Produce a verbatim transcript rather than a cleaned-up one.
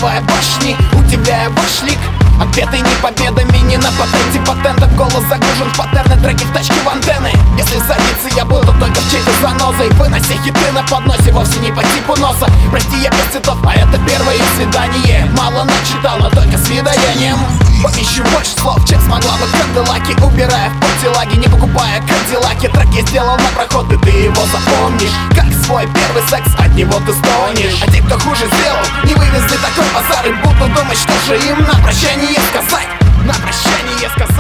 взрывая башни, удивляя ваш лик. Отпетый не победами, не на патенте патентов. Голос загружен в паттерны, треки в тачке в антенны. Если садиться я буду только в чьей-то занозой, вынося хиты на подносе, вовсе не по типу носа. Прости, я без цветов, а это первое свидание. Мало начитал, но только с видаянием. Помещу больше слов, чем смогла бы Кадиллаки, убирая в портилаги, не покупая Кадиллаки. Трек я сделал на проход, и ты его запомнишь как свой первый секс, от него ты стонешь. А те, кто хуже сделал, не вывезли такой базар, и будут думать, что же им на прощание сказать. На прощание сказать.